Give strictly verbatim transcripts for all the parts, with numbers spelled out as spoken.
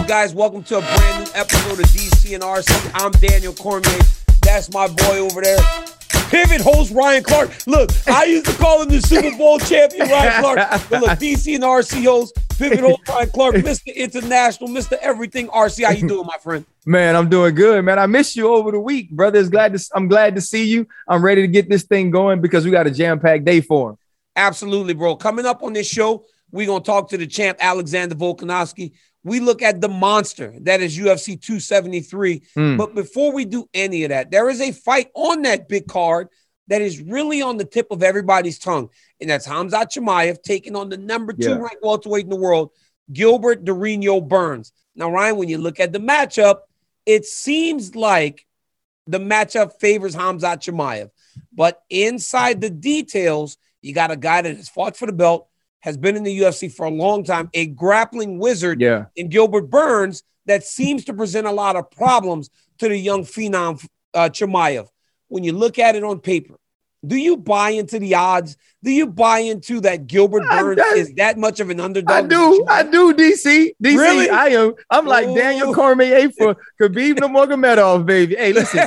up, guys? Welcome to a brand new episode of D C and R C. I'm Daniel Cormier. That's my boy over there. Pivot host Ryan Clark. Look, I used to call him the Super Bowl champion Ryan Clark. But look, D C and R C host, pivot host Ryan Clark, Mister International, Mister Everything R C. How you doing, my friend? Man, I'm doing good, man. I missed you over the week, brother. It's glad to, I'm glad to see you. I'm ready to get this thing going because we got a jam-packed day for him. Absolutely, bro. Coming up on this show, we're going to talk to the champ, Alexander Volkanovski. We look at the monster that is U F C two seventy-three. Mm. But before we do any of that, there is a fight on that big card that is really on the tip of everybody's tongue. And that's Khamzat Chimaev taking on the number two yeah. ranked welterweight in the world, Gilbert Durinho Burns. Now, Ryan, when you look at the matchup, it seems like the matchup favors Khamzat Chimaev. But inside the details, you got a guy that has fought for the belt, has been in the U F C for a long time, a grappling wizard yeah. in Gilbert Burns that seems to present a lot of problems to the young phenom uh, Chimaev. When you look at it on paper, do you buy into the odds? Do you buy into that Gilbert Burns I, I, is that much of an underdog? I do. I do, D C. D C, really? I am. I'm like Ooh. Daniel Cormier for Khabib Nurmagomedov, baby. Hey, listen.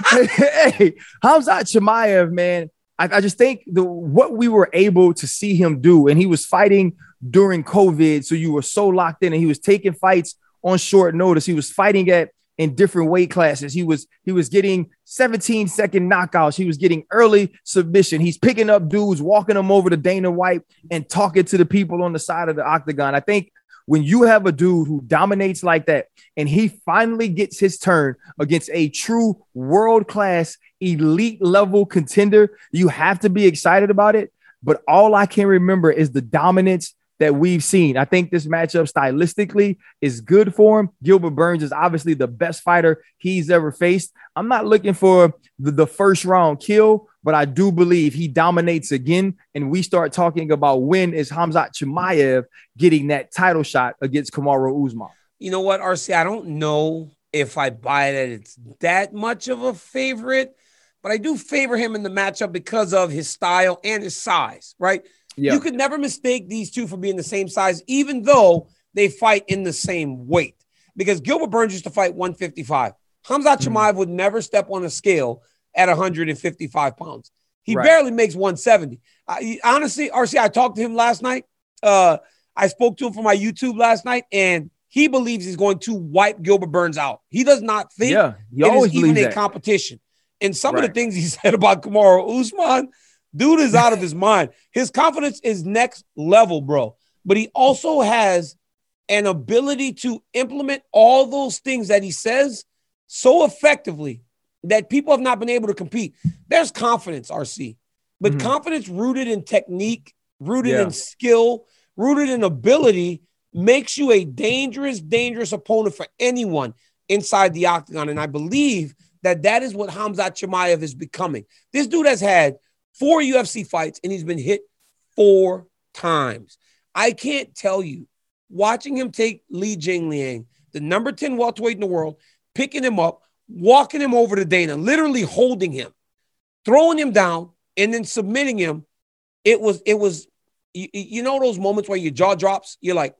hey, Khamzat Chimaev, man. I, I just think the what we were able to see him do, and he was fighting during COVID, so you were so locked in, and he was taking fights on short notice. He was fighting at in different weight classes. He was he was getting seventeen second knockouts. He was getting early submission. He's picking up dudes, walking them over to Dana White and talking to the people on the side of the octagon. I think when you have a dude who dominates like that and he finally gets his turn against a true world-class elite level contender, you have to be excited about it. But all I can remember is the dominance that we've seen. I think this matchup stylistically is good for him. Gilbert Burns is obviously the best fighter he's ever faced. I'm not looking for the, the first round kill, but I do believe he dominates again. And we start talking about when is Khamzat Chimaev getting that title shot against Kamaru Usman. You know what, R C? I don't know if I buy that it's that much of a favorite, but I do favor him in the matchup because of his style and his size, right? Yeah. You could never mistake these two for being the same size, even though they fight in the same weight. Because Gilbert Burns used to fight one fifty-five. Khamzat mm-hmm. Chimaev would never step on a scale at one hundred fifty-five pounds. He right. barely makes one seventy. I, honestly, R C, I talked to him last night. Uh, I spoke to him for my YouTube last night, and he believes he's going to wipe Gilbert Burns out. He does not think yeah, he it always is even a that. competition. And some right. of the things he said about Kamaru Usman, dude is out of his mind. His confidence is next level, bro. But he also has an ability to implement all those things that he says so effectively that people have not been able to compete. There's confidence, R C. But mm-hmm. confidence rooted in technique, rooted yeah. in skill, rooted in ability makes you a dangerous, dangerous opponent for anyone inside the octagon. And I believe that that is what Khamzat Chimaev is becoming. This dude has had four U F C fights, and he's been hit four times. I can't tell you, watching him take Li Jingliang, the number ten welterweight in the world, picking him up, walking him over to Dana, literally holding him, throwing him down, and then submitting him. It was, it was, you, you know those moments where your jaw drops? You're like,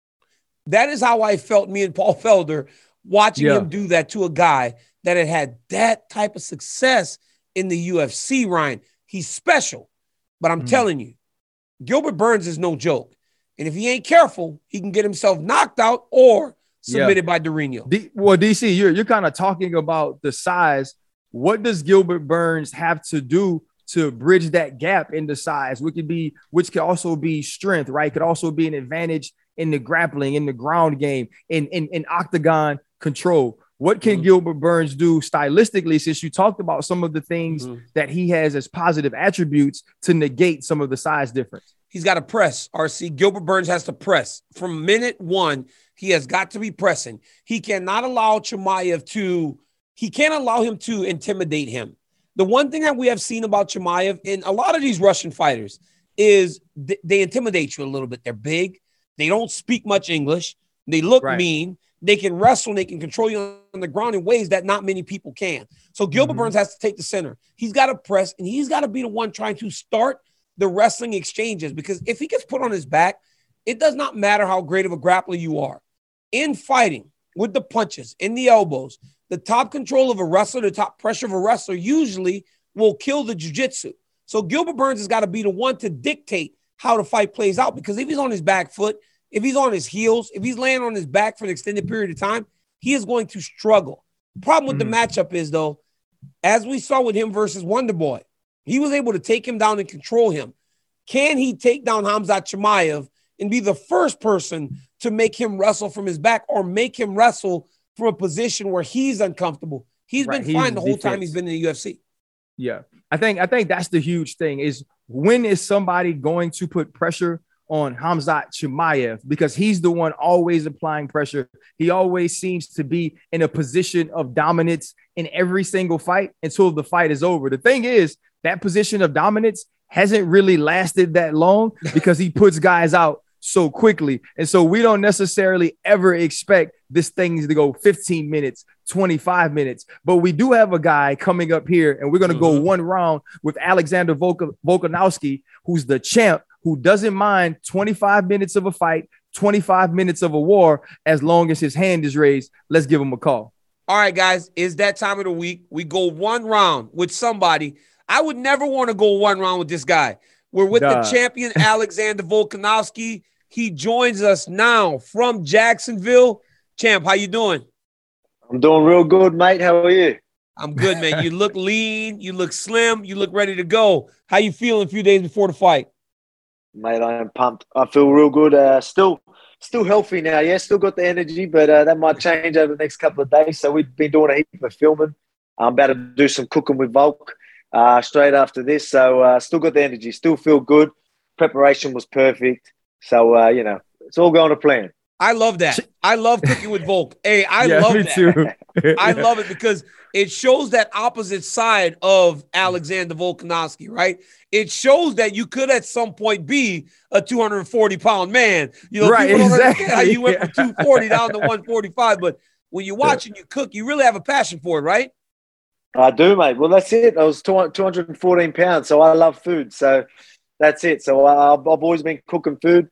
that is how I felt, me and Paul Felder, watching yeah. him do that to a guy that had had that type of success in the U F C, Ryan. He's special, but I'm mm. telling you, Gilbert Burns is no joke. And if he ain't careful, he can get himself knocked out or submitted yeah. by Durinho. D- well, D C, you're, you're kind of talking about the size. What does Gilbert Burns have to do to bridge that gap in the size, which could be, which could also be strength, right? Could also be an advantage in the grappling, in the ground game, in, in, in octagon control. What can mm-hmm. Gilbert Burns do stylistically, since you talked about some of the things mm-hmm. that he has as positive attributes to negate some of the size difference? He's got to press, R C. Gilbert Burns has to press. From minute one, he has got to be pressing. He cannot allow Chimaev to, he can't allow him to intimidate him. The one thing that we have seen about Chimaev in a lot of these Russian fighters is th- they intimidate you a little bit. They're big. They don't speak much English. They look right. mean. They can wrestle and they can control you on the ground in ways that not many people can. So Gilbert mm-hmm. Burns has to take the center. He's got to press, and he's got to be the one trying to start the wrestling exchanges, because if he gets put on his back, it does not matter how great of a grappler you are. in fighting with the punches, in the elbows, the top control of a wrestler, the top pressure of a wrestler usually will kill the jiu-jitsu. So Gilbert Burns has got to be the one to dictate how the fight plays out, because if he's on his back foot, if he's on his heels, if he's laying on his back for an extended period of time, he is going to struggle. The problem with mm-hmm. the matchup is, though, as we saw with him versus Wonder Boy, he was able to take him down and control him. Can he take down Khamzat Chimaev and be the first person to make him wrestle from his back, or make him wrestle from a position where he's uncomfortable? He's right. been he's fine the whole defense. time he's been in the U F C. Yeah. I think I think that's the huge thing, is when is somebody going to put pressure on Khamzat Chimaev, because he's the one always applying pressure. He always seems to be in a position of dominance in every single fight until the fight is over. The thing is, that position of dominance hasn't really lasted that long because he puts guys out so quickly. And so we don't necessarily ever expect this thing to go fifteen minutes, twenty-five minutes. But we do have a guy coming up here, and we're going to mm-hmm. go one round with Alexander Volk- Volkanovski, who's the champ, who doesn't mind twenty-five minutes of a fight, twenty-five minutes of a war, as long as his hand is raised. Let's give him a call. All right, guys, it's that time of the week. We go one round with somebody. I would never want to go one round with this guy. We're with Duh. the champion, Alexander Volkanovski. He joins us now from Jacksonville. Champ, how you doing? I'm doing real good, mate. How are you? I'm good, man. You look lean. You look slim. You look ready to go. How you feeling a few days before the fight? Mate, I am pumped. I feel real good. Uh, still still healthy now, yeah. Still got the energy, but uh, that might change over the next couple of days. So we've been doing a heap of filming. I'm about to do some cooking with Volk uh, straight after this. So uh, still got the energy. Still feel good. Preparation was perfect. So, uh, you know, it's all going to plan. I love that. I love cooking with Volk. Hey, I yeah, love me that. Too. I love it because it shows that opposite side of Alexander Volkanovski, right? It shows that you could at some point be a two hundred forty pound man. You know, right, people don't exactly. understand how you went from two forty down to one forty-five, but when you're watching you cook, you really have a passion for it, right? I do, mate. Well, that's it. I was two hundred fourteen pounds, so I love food. So that's it. So I've, I've always been cooking food.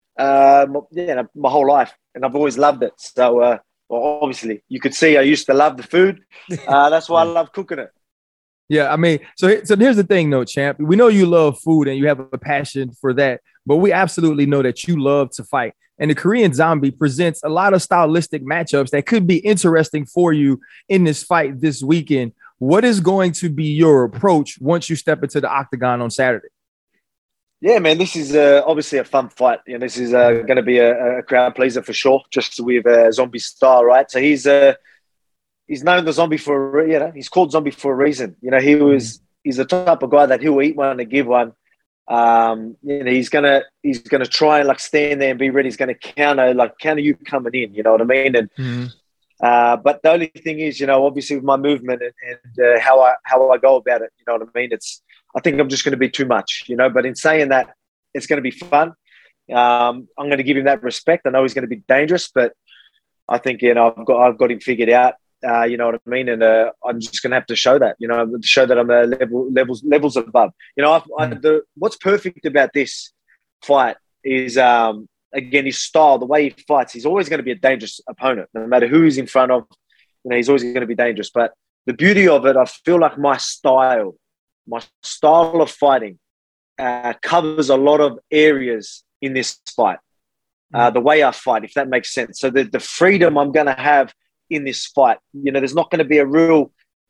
Um, yeah, my whole life, and I've always loved it. So, uh, well, obviously, you could see I used to love the food. Uh, that's why I love cooking it. Yeah, I mean, so so here's the thing, though, champ. We know you love food and you have a passion for that, but we absolutely know that you love to fight. And the Korean Zombie presents a lot of stylistic matchups that could be interesting for you in this fight this weekend. What is going to be your approach once you step into the octagon on Saturday? Yeah, man, this is uh, obviously a fun fight. You know, this is uh, going to be a, a crowd pleaser for sure, just with uh, Zombie style, right? So he's uh, he's known the Zombie for, you know, he's called Zombie for a reason. You know, he was he's the type of guy that he'll eat one and give one. Um, you know, he's gonna he's gonna try and like stand there and be ready. He's gonna counter like counter you coming in. You know what I mean? And mm-hmm. uh, but the only thing is, you know, obviously with my movement and, and uh, how I how I go about it, you know what I mean? It's I think I'm just going to be too much, you know, but in saying that, it's going to be fun. Um, I'm going to give him that respect. I know he's going to be dangerous, but I think, you know, I've got, I've got him figured out, uh, you know what I mean? And uh, I'm just going to have to show that, you know, to show that I'm a level, levels, levels above, you know, I've, I, the, what's perfect about this fight is, um, again, his style, the way he fights, he's always going to be a dangerous opponent, no matter who he's in front of, you know, he's always going to be dangerous. But the beauty of it, I feel like my style, My style of fighting uh, covers a lot of areas in this fight. Uh, the way I fight, if that makes sense. So the, the freedom I'm going to have in this fight, you know, there's not going to be a real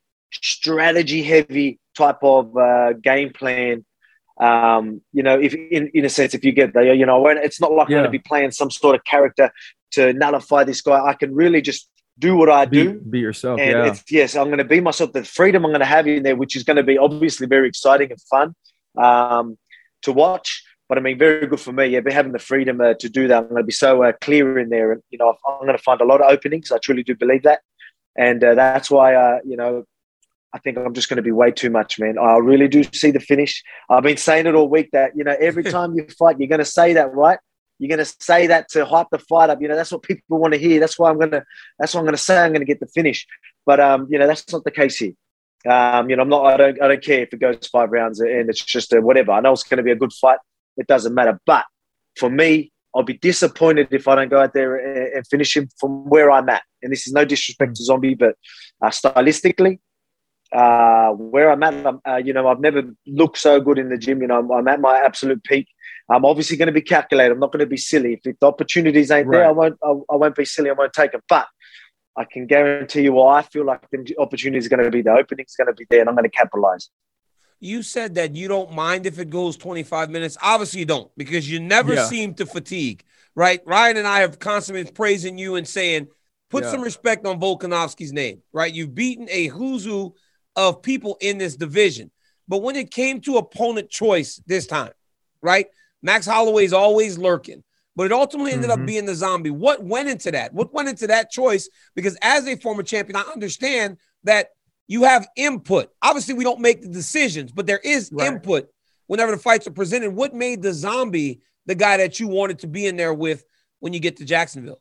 strategy-heavy type of uh, game plan. Um, you know, if in, in a sense, if you get there, you know, when it's not like yeah. I'm going to be playing some sort of character to nullify this guy. I can really just do what I do. Be, be yourself, and yeah. It's, yes, I'm going to be myself. The freedom I'm going to have in there, which is going to be obviously very exciting and fun um, to watch. But I mean, very good for me. Yeah, but having the freedom uh, to do that, I'm going to be so uh, clear in there. And, you know, I'm going to find a lot of openings. I truly do believe that. And uh, that's why, uh, you know, I think I'm just going to be way too much, man. I really do see the finish. I've been saying it all week that, you know, every time you fight, you're going to say that, right? You're going to say that to hype the fight up. You know, that's what people want to hear. That's why I'm going to, that's what I'm going to say. I'm going to get the finish. But, um, you know, that's not the case here. Um, you know, I'm not, I don't, I don't care if it goes five rounds and it's just a whatever. I know it's going to be a good fight. It doesn't matter. But for me, I'll be disappointed if I don't go out there and, and finish him from where I'm at. And this is no disrespect to Zombie, but uh, stylistically, uh, where I'm at, I'm, uh, you know, I've never looked so good in the gym. You know, I'm, I'm at my absolute peak. I'm obviously going to be calculated. I'm not going to be silly. If, if the opportunities ain't right. there, I won't. I, I won't be silly. I won't take them. But I can guarantee you, well, I feel like the opportunity is going to be the opening is going to be there, and I'm going to capitalize. You said that you don't mind if it goes twenty-five minutes. Obviously, you don't, because you never yeah. seem to fatigue, right? Ryan and I have constantly been praising you and saying, put yeah. some respect on Volkanovski's name, right? You've beaten a who's who of people in this division. But when it came to opponent choice this time, right? Max Holloway's always lurking, but it ultimately ended mm-hmm. up being the Zombie. What went into that? What went into that choice? Because as a former champion, I understand that you have input. Obviously, we don't make the decisions, but there is right. input whenever the fights are presented. What made the Zombie the guy that you wanted to be in there with when you get to Jacksonville?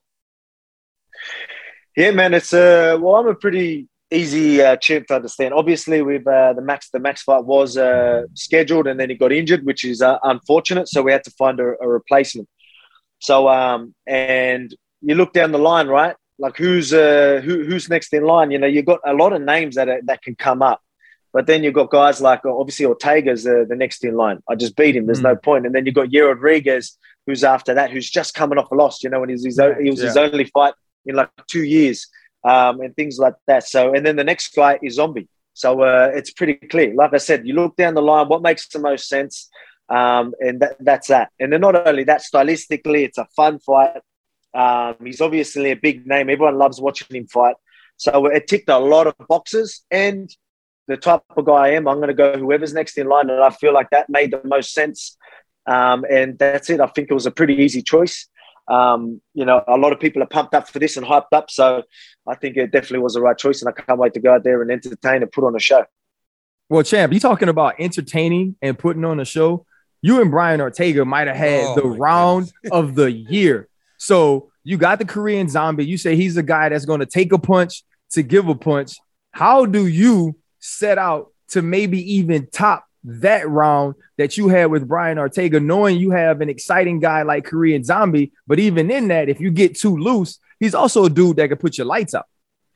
Yeah, man, it's uh, well, I'm a pretty easy uh, champ to understand. Obviously, with uh, the Max, the Max fight was uh, scheduled, and then he got injured, which is uh, unfortunate. So we had to find a, a replacement. So, um, and you look down the line, right? Like who's uh, who, who's next in line? You know, you've got a lot of names that are, that can come up, but then you've got guys like obviously Ortega's uh, the next in line. I just beat him. There's mm. no point. And then you've got Yair Rodriguez, who's after that, who's just coming off a loss. You know, and he's his, he was yeah. his only fight in like two years, um, and things like that. So, and then the next guy is Zombie. So uh, it's pretty clear. Like I said, you look down the line, what makes the most sense, um, and that, that's that. And then not only that, stylistically, it's a fun fight. Um, he's obviously a big name. Everyone loves watching him fight. So it ticked a lot of boxes. And the type of guy I am, I'm going to go whoever's next in line. And I feel like that made the most sense. Um, and that's it. I think it was a pretty easy choice. Um, you know, a lot of people are pumped up for this and hyped up. So I think it definitely was the right choice. And I can't wait to go out there and entertain and put on a show. Well, champ, you talking about entertaining and putting on a show. You and Brian Ortega might have had oh, the round goodness. of the year. So you got the Korean Zombie. You say he's a guy that's going to take a punch to give a punch. How do you set out to maybe even top that round that you had with Brian Ortega, knowing you have an exciting guy like Korean Zombie? But even in that, if you get too loose, he's also a dude that can put your lights out.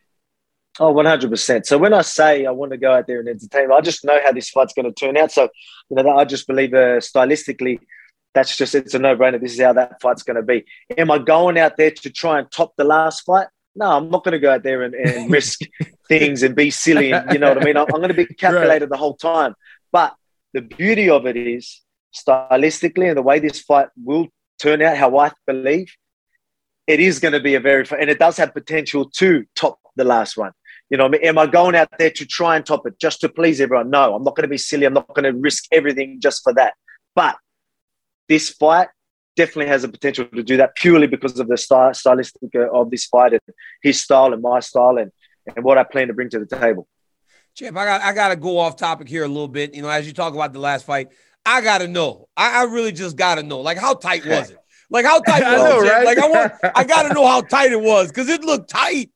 Oh, one hundred percent. So when I say I want to go out there and entertain, I just know how this fight's going to turn out. So, you know, I just believe uh, stylistically, that's just, it's a no-brainer. This is how that fight's going to be. Am I going out there to try and top the last fight? No, I'm not going to go out there and, and risk things and be silly. And, you know what I mean? I'm, I'm going to be calculated right. the whole time. But the beauty of it is, stylistically and the way this fight will turn out, how I believe, it is going to be a very – and it does have potential to top the last one. You know what I mean? Am I going out there to try and top it just to please everyone? No, I'm not going to be silly. I'm not going to risk everything just for that. But this fight definitely has a potential to do that purely because of the style, stylistic of this fight and his style and my style and, and what I plan to bring to the table. Champ, I got I got to go off topic here a little bit. You know, as you talk about the last fight, I got to know. I, I really just got to know. Like, how tight was it? Like, how tight was know, it? Right? Like, I want, I got to know how tight it was because it looked tight.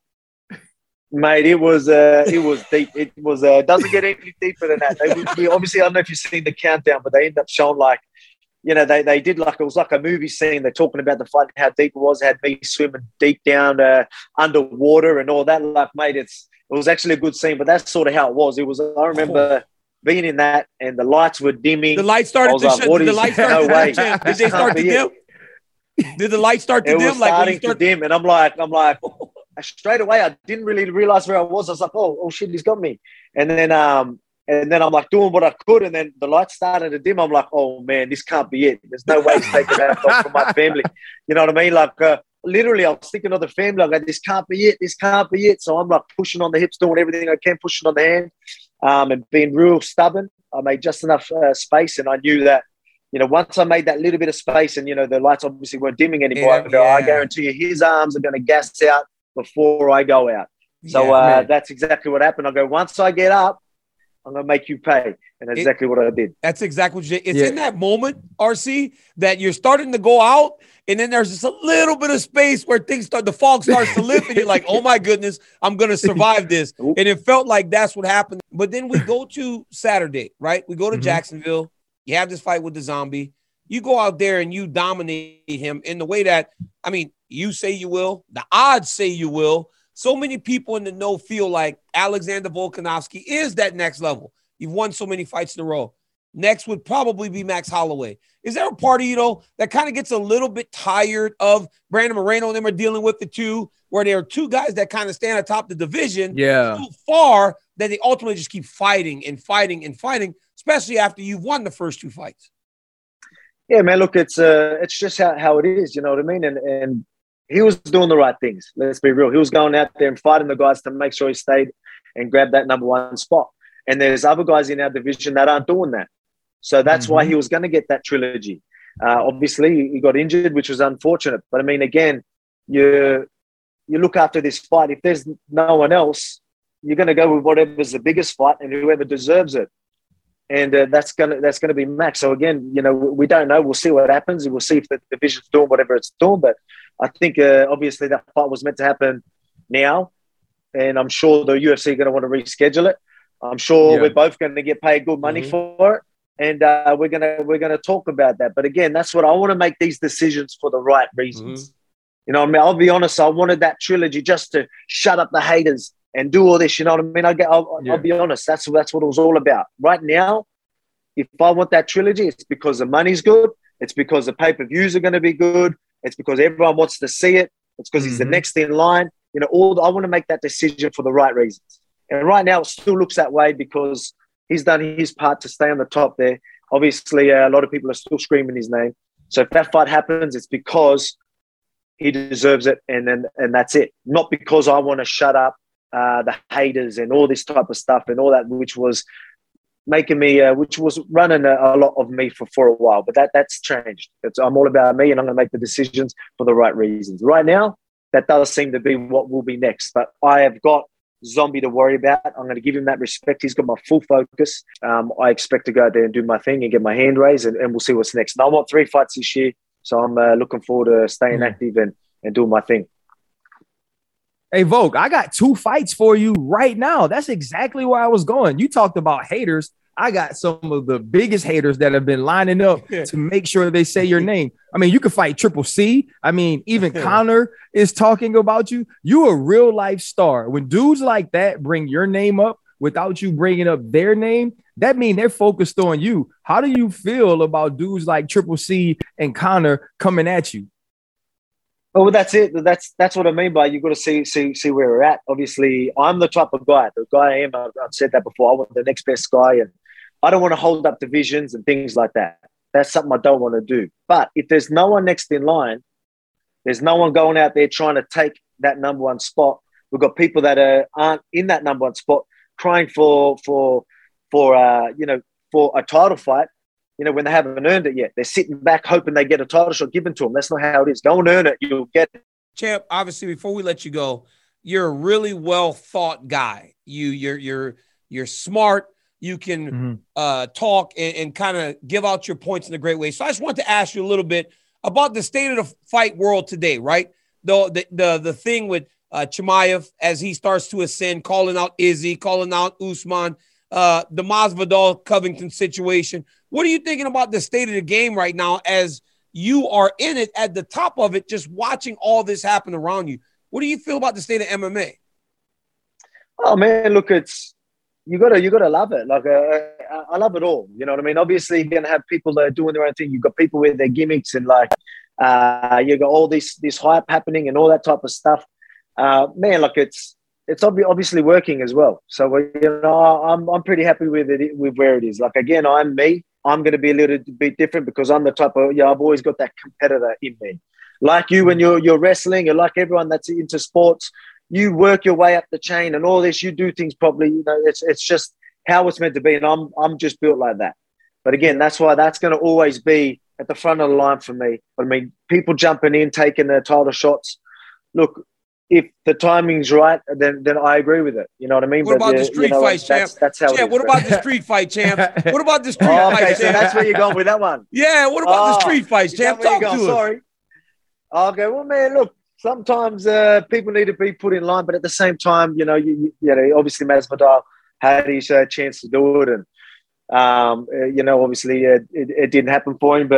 Mate, it was uh, it was deep. It was uh, doesn't get any deeper than that. They, we, obviously, I don't know if you've seen the countdown, but they end up showing like, you know, they they did like it was like a movie scene. They're talking about the fight, how deep it was. Had me swimming deep down uh, underwater and all that. Like, mate, it's it was actually a good scene. But that's sort of how it was. It was. I remember being in that, and the lights were dimming. The lights started to like, did the lights start no to way. dim? Did they start to dim? Did the lights start to it dim? Was starting like, start- to dim, and I'm like, I'm like. Straight away, I didn't really realize where I was. I was like, "Oh, oh shit, he's got me!" And then, um, and then I'm like doing what I could, and then the lights started to dim. I'm like, "Oh man, this can't be it. There's no way he's taking that off from my family." You know what I mean? Like, uh, literally, I was thinking of the family. Like, this can't be it. This can't be it. So I'm like pushing on the hips, doing everything I can, pushing on the hand, um, and being real stubborn. I made just enough uh, space, and I knew that. You know, once I made that little bit of space, and you know, the lights obviously weren't dimming anymore. Yeah, I, go, yeah. I guarantee you, his arms are going to gas out before I go out. So yeah, uh, that's exactly what happened. I go, once I get up, I'm going to make you pay. And that's it, exactly what I did. That's exactly what you did. It's yeah. in that moment, R C, that you're starting to go out, and then there's just a little bit of space where things start, the fog starts to lift, and you're like, oh my goodness, I'm going to survive this. And it felt like that's what happened. But then we go to Saturday, right? We go to mm-hmm. Jacksonville. You have this fight with the Zombie. you go out there and you dominate him in the way that, I mean, you say you will, the odds say you will. So many people in the know feel like Alexander Volkanovski is that next level. You've won so many fights in a row. Next would probably be Max Holloway. Is there a part of you, though, that kind of gets a little bit tired of Brandon Moreno and them are dealing with the two, where there are two guys that kind of stand atop the division yeah. so far that they ultimately just keep fighting and fighting and fighting, especially after you've won the first two fights? Yeah, man, look, it's uh, it's just how, how it is, you know what I mean? And and he was doing the right things. Let's be real. He was going out there and fighting the guys to make sure he stayed and grabbed that number one spot. And there's other guys in our division that aren't doing that. So that's mm-hmm. why he was going to get that trilogy. Uh, obviously, he got injured, which was unfortunate. But, I mean, again, you you look after this fight. If there's no one else, you're going to go with whatever's the biggest fight and whoever deserves it. And uh, that's going to that's gonna be Max. So, again, you know, we don't know. We'll see what happens. We'll see if the division's doing whatever it's doing. But I think, uh, obviously, that fight was meant to happen now. And I'm sure the U F C are going to want to reschedule it. I'm sure yeah. we're both going to get paid good money mm-hmm. for it. And uh, we're gonna we're gonna talk about that. But again, that's what I want to make these decisions for the right reasons. Mm-hmm. You know what I mean? I'll be honest. I wanted that trilogy just to shut up the haters and do all this. You know what I mean? I get. I'll, yeah. I'll be honest. That's that's what it was all about. Right now, if I want that trilogy, it's because the money's good. It's because the pay per views are going to be good. It's because everyone wants to see it. It's because mm-hmm. he's the next in line. You know, all I want to make that decision for the right reasons. And right now, it still looks that way because he's done his part to stay on the top there. Obviously, uh, a lot of people are still screaming his name. So if that fight happens, it's because he deserves it, and then and that's it. Not because I want to shut up uh, the haters and all this type of stuff and all that, which was making me, uh, which was running a, a lot of me for, for a while. But that that's changed. It's, I'm all about me, and I'm going to make the decisions for the right reasons. Right now, that does seem to be what will be next. But I have got Zombie to worry about. I'm going to give him that respect. He's got my full focus. Um, I expect to go out there and do my thing and get my hand raised, and, and we'll see what's next. And I want three fights this year, so I'm uh, looking forward to staying mm. active and, and doing my thing. Hey, Volk, I got two fights for you right now. That's exactly where I was going. You talked about haters. I got some of the biggest haters that have been lining up to make sure they say your name. I mean, you can fight Triple C. I mean, even Conor is talking about you. You a real life star. When dudes like that bring your name up without you bringing up their name, that means they're focused on you. How do you feel about dudes like Triple C and Conor coming at you? Oh, well, that's it. That's that's what I mean by you've got to see see see where we're at. Obviously, I'm the type of guy. The guy I am. I've, I've said that before. I want the next best guy, and I don't want to hold up divisions and things like that. That's something I don't want to do. But if there's no one next in line, there's no one going out there trying to take that number one spot. We've got people that are, aren't in that number one spot crying for for for uh, you know for a title fight. You know, when they haven't earned it yet, they're sitting back hoping they get a title shot given to them. That's not how it is. Go and earn it. You'll get it. Champ, obviously, before we let you go, you're a really well thought guy. You you're you're you're smart. You can mm-hmm. uh, talk and, and kind of give out your points in a great way. So I just want to ask you a little bit about the state of the fight world today, right? The the the, the thing with uh, Chimaev as he starts to ascend, calling out Izzy, calling out Usman, uh, the Masvidal Covington situation. What are you thinking about the state of the game right now as you are in it at the top of it, just watching all this happen around you? What do you feel about the state of M M A? Oh man, look, it's you gotta you gotta love it. Like uh, I love it all. You know what I mean? Obviously, you're gonna have people that are doing their own thing. You've got people with their gimmicks and like uh, you got all this this hype happening and all that type of stuff. Uh, man, like it's it's ob- obviously working as well. So you know, I'm I'm pretty happy with it with where it is. Like again, I'm me. I'm going to be a little bit different because I'm the type of, yeah, I've always got that competitor in me. Like you, when you're, you're wrestling, and like everyone that's into sports, you work your way up the chain and all this, you do things properly. You know, it's it's just how it's meant to be. And I'm I'm just built like that. But again, that's why that's going to always be at the front of the line for me. I mean, people jumping in, taking their title shots. Look, if the timing's right, then then I agree with it. You know what I mean? What but, about the street you know, fights, champ? That's, that's how champ, it is. What about the street fight, champ? What about the street oh, okay, fights, so champ? that's where you're going with that one. Yeah, what about oh, the street fights, champ? Talk to us. Sorry. Okay, well, man, look, sometimes uh, people need to be put in line, but at the same time, you know, you, you know, obviously Masvidal had his uh, chance to do it, and um, uh, you know, obviously uh, it, it didn't happen for him, but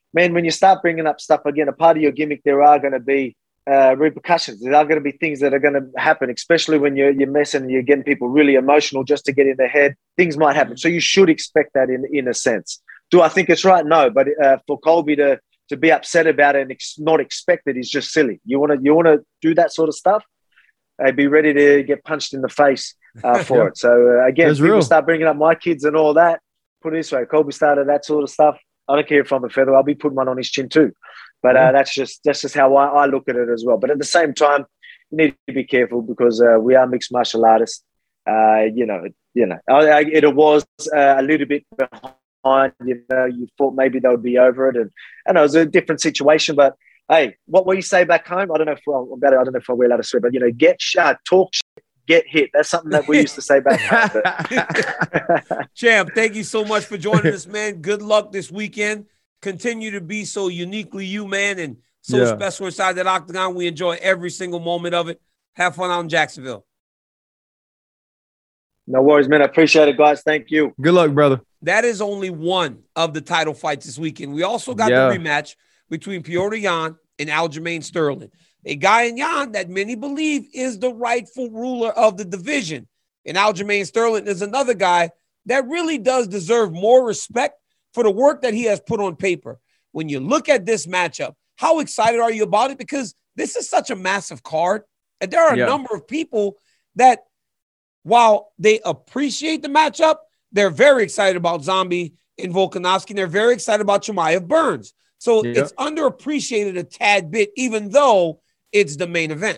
man, when you start bringing up stuff again, a part of your gimmick, there are going to be uh, repercussions. There are going to be things that are going to happen, especially when you're, you're messing and you're getting people really emotional just to get in their head. Things might happen. So you should expect that in, in a sense. Do I think it's right? No. But uh, for Colby to to be upset about it and ex- not expect it is just silly. You want to you want to do that sort of stuff? Uh, be ready to get punched in the face uh, for yeah. it. So uh, again, That's people real. start bringing up my kids and all that. Put it this way, Colby started that sort of stuff. I don't care if I'm a feather. I'll be putting one on his chin too. But uh, that's just that's just how I, I look at it as well. But at the same time, you need to be careful because uh, we are mixed martial artists. Uh, you know, you know, I, I, it was uh, a little bit behind. You know, you thought maybe they would be over it, and and it was a different situation. But hey, what will you say back home? I don't know if well, about it. I don't know if we're allowed to swear, but you know, get shot, talk shit, get hit. That's something that we used to say back home. Champ, thank you so much for joining us, man. Good luck this weekend. Continue to be so uniquely you, man, and so yeah. special inside that octagon. We enjoy every single moment of it. Have fun out in Jacksonville. No worries, man. I appreciate it, guys. Thank you. Good luck, brother. That is only one of the title fights this weekend. We also got yeah. the rematch between Petr Yan and Aljamain Sterling, a guy in Yan that many believe is the rightful ruler of the division. And Aljamain Sterling is another guy that really does deserve more respect for the work that he has put on paper. When you look at this matchup, how excited are you about it? Because this is such a massive card. And there are a yeah. number of people that, while they appreciate the matchup, they're very excited about Zombie and Volkanovski. And they're very excited about Chimaev Burns. So yeah. it's underappreciated a tad bit, even though it's the main event.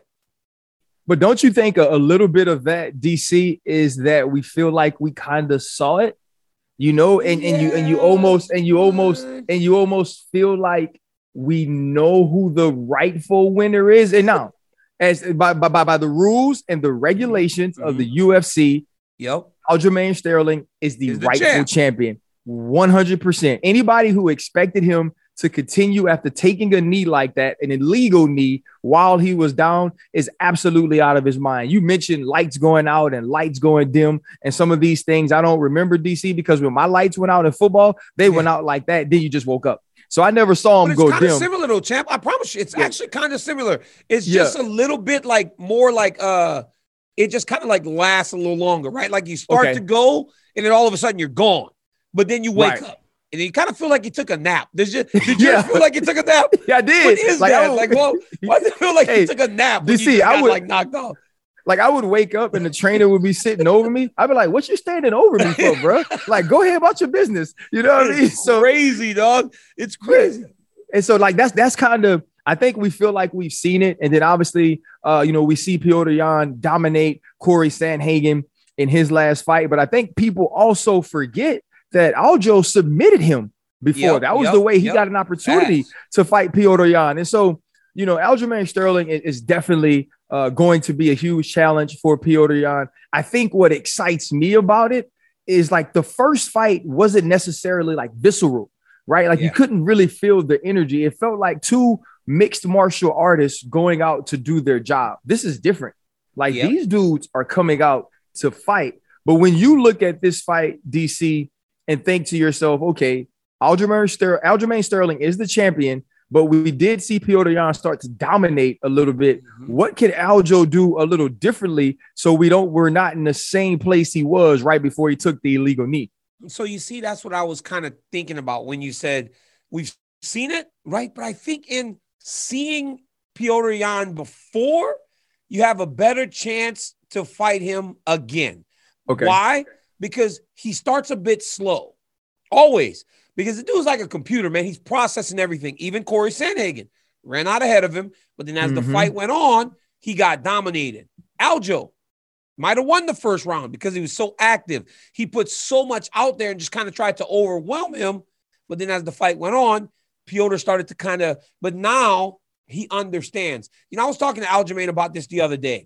But don't you think a, a little bit of that, D C, is that we feel like we kind of saw it? You know, and, yeah, and you and you almost and you almost and you almost feel like we know who the rightful winner is. And now, as by by, by the rules and the regulations mm-hmm. of the U F C, yep, Aljamain Sterling is the, the rightful champ. champion. one hundred percent. Anybody who expected him to continue after taking a knee like that, an illegal knee, while he was down, is absolutely out of his mind. You mentioned lights going out and lights going dim and some of these things. I don't remember, D C, because when my lights went out in football, they yeah. went out like that. Then you just woke up. So I never saw him go dim. It's kind of similar though, champ. I promise you, it's yeah. actually kind of similar. It's just yeah. a little bit like more like uh, it just kind of like lasts a little longer, right? Like you start okay. to go and then all of a sudden you're gone, but then you wake right. up. And you kind of feel like you took a nap. Did you, did you yeah. feel like you took a nap? Yeah, I did. What is like, that? would, like, well, why does it feel like hey, you took a nap when D C, you just I got, would, like, knocked off? Like, I would wake up and the trainer would be sitting over me. I'd be like, what you standing over me for, bro? Like, go ahead about your business. You know what it's I mean? So crazy, dog. It's crazy. And so, like, that's that's kind of, I think we feel like we've seen it. And then, obviously, uh, you know, we see Petr Yan dominate Corey Sandhagen in his last fight. But I think people also forget that Aljo submitted him before. Yep, that was yep, the way he yep. got an opportunity Fast. to fight Petr Yan. And so, you know, Aljamain Sterling is, is definitely uh, going to be a huge challenge for Petr Yan. I think what excites me about it is like the first fight wasn't necessarily like visceral, right? Like yeah. you couldn't really feel the energy. It felt like two mixed martial artists going out to do their job. This is different. Like yep. these dudes are coming out to fight. But when you look at this fight, D C, and think to yourself, okay, Aljamain, Ster- Aljamain Sterling is the champion, but we did see Petr Yan start to dominate a little bit. Mm-hmm. What can Aljo do a little differently so we don't we're not in the same place he was right before he took the illegal knee? So you see, that's what I was kind of thinking about when you said we've seen it, right? But I think in seeing Petr Yan before, you have a better chance to fight him again. Okay. Why? Because he starts a bit slow, always. Because the dude's like a computer, man. He's processing everything. Even Corey Sandhagen ran out ahead of him. But then as mm-hmm. the fight went on, he got dominated. Aljo might have won the first round because he was so active. He put so much out there and just kind of tried to overwhelm him. But then as the fight went on, Petr started to kind of, but now he understands. You know, I was talking to Aljamain about this the other day.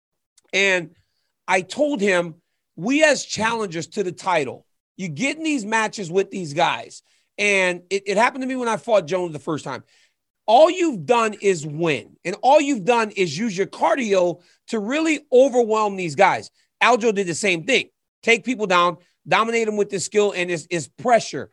And I told him, we as challengers to the title, you get in these matches with these guys. And it, it happened to me when I fought Jones the first time. All you've done is win. And all you've done is use your cardio to really overwhelm these guys. Aljo did the same thing. Take people down, dominate them with his skill and his, his pressure.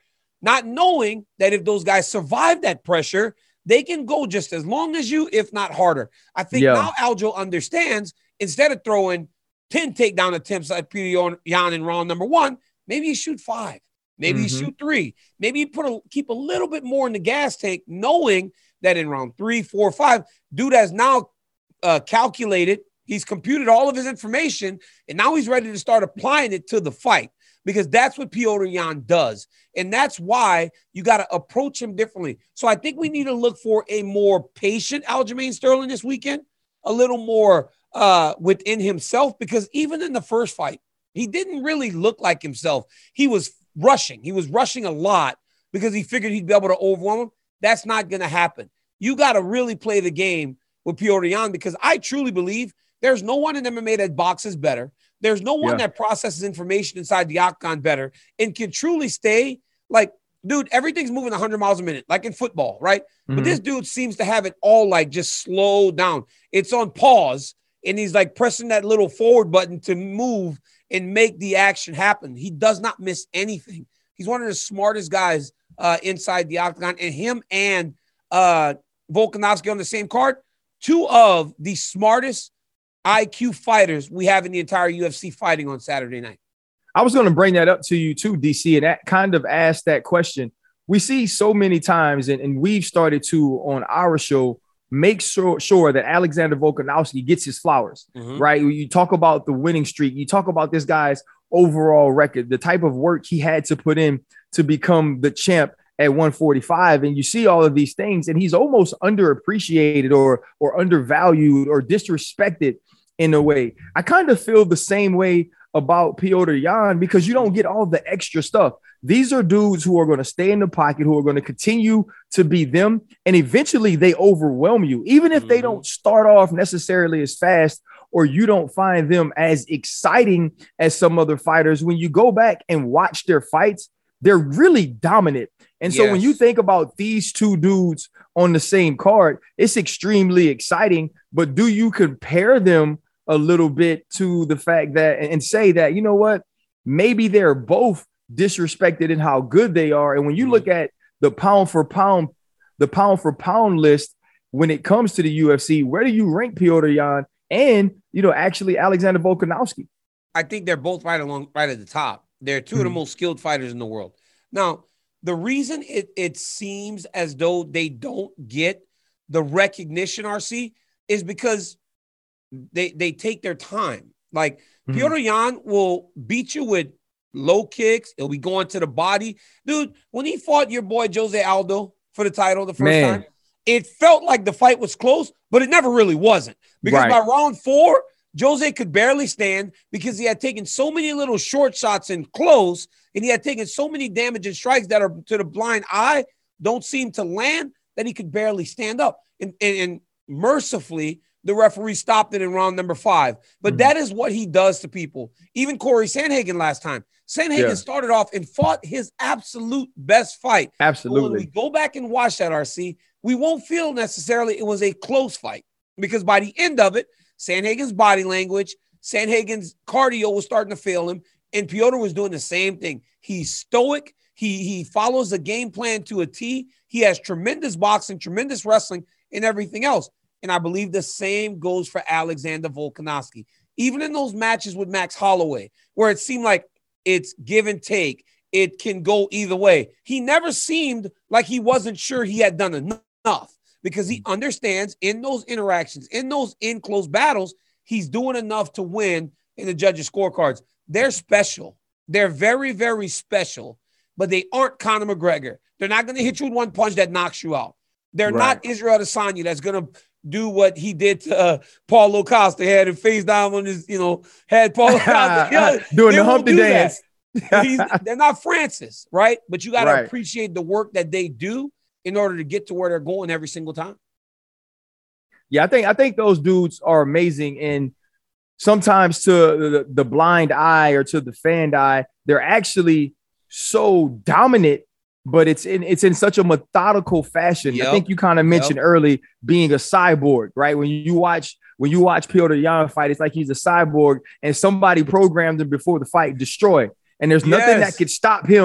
not knowing that if those guys survive that pressure, they can go just as long as you, if not harder. I think yeah. now Aljo understands, instead of throwing ten takedown attempts like Petr Yan in round number one, maybe you shoot five. Maybe mm-hmm. you shoot three. Maybe you put a, keep a little bit more in the gas tank, knowing that in round three, four, five, dude has now uh, calculated. He's computed all of his information, and now he's ready to start applying it to the fight, because that's what Petr Yan does. And that's why you got to approach him differently. So I think we need to look for a more patient Aljamain Sterling this weekend, a little more uh, within himself, because even in the first fight, he didn't really look like himself. He was rushing. He was rushing a lot because he figured he'd be able to overwhelm him. That's not going to happen. You got to really play the game with Petr Yan, because I truly believe there's no one in M M A that boxes better. There's no one yeah. that processes information inside the octagon better and can truly stay like, dude, everything's moving one hundred miles a minute, like in football, right? Mm-hmm. But this dude seems to have it all like just slow down. It's on pause, and he's like pressing that little forward button to move and make the action happen. He does not miss anything. He's one of the smartest guys uh, inside the octagon, and him and uh, Volkanovski on the same card, two of the smartest I Q fighters we have in the entire U F C fighting on Saturday night. I was going to bring that up to you too, D C, and that kind of ask that question. We see so many times, and, and we've started to on our show, make sure, sure that Alexander Volkanovski gets his flowers, mm-hmm. right? You talk about the winning streak. You talk about this guy's overall record, the type of work he had to put in to become the champ at one forty-five. And you see all of these things, and he's almost underappreciated or, or undervalued or disrespected in a way. I kind of feel the same way about Petr Yan, because you don't get all the extra stuff. These are dudes who are going to stay in the pocket, who are going to continue to be them, and eventually they overwhelm you, even if they don't start off necessarily as fast, or you don't find them as exciting as some other fighters. When you go back and watch their fights, they're really dominant. And so yes. when you think about these two dudes on the same card, it's extremely exciting. But do you compare them a little bit to the fact that, and say that, you know what, maybe they're both disrespected in how good they are? And when you look at the pound for pound, the pound for pound list, when it comes to the U F C, where do you rank Petr Yan and, you know, actually Alexander Volkanovski? I think they're both right along, right at the top. They're two mm-hmm. of the most skilled fighters in the world. Now, the reason it, it seems as though they don't get the recognition, R C, is because they they take their time. Like mm-hmm. Petr Yan will beat you with low kicks. He'll be going to the body. Dude, when he fought your boy Jose Aldo for the title the first Man. time, it felt like the fight was close, but it never really wasn't. Because right. by round four, Jose could barely stand because he had taken so many little short shots in close, and he had taken so many damaging strikes that are to the blind eye don't seem to land, that he could barely stand up. And, and, and mercifully, the referee stopped it in round number five. But mm-hmm. that is what he does to people. Even Corey Sandhagen last time. Sandhagen yeah. started off and fought his absolute best fight. Absolutely. But when we go back and watch that, R C, we won't feel necessarily it was a close fight, because by the end of it, Sandhagen's body language, Sandhagen's cardio was starting to fail him, and Petr was doing the same thing. He's stoic. He, he follows the game plan to a T. He has tremendous boxing, tremendous wrestling, and everything else. And I believe the same goes for Alexander Volkanovski. Even in those matches with Max Holloway, where it seemed like it's give and take, it can go either way, he never seemed like he wasn't sure he had done enough, because he understands in those interactions, in those in-close battles, he's doing enough to win in the judges' scorecards. They're special. They're very, very special, but they aren't Conor McGregor. They're not going to hit you with one punch that knocks you out. They're right. not Israel Adesanya that's going to do what he did to uh, Paulo Costa. He had him face down on his, you know, had Paulo Costa yeah, doing the Humpty do dance. They're not Francis, right? But you got to right. appreciate the work that they do in order to get to where they're going every single time. Yeah, I think I think those dudes are amazing, and sometimes to the, the blind eye or to the fan eye, they're actually so dominant. But it's in it's in such a methodical fashion. Yep. I think you kind of mentioned yep. early being a cyborg, right? When you watch when you watch Petr Yan fight, it's like he's a cyborg, and somebody programmed him before the fight, destroy. And there's nothing yes. that could stop him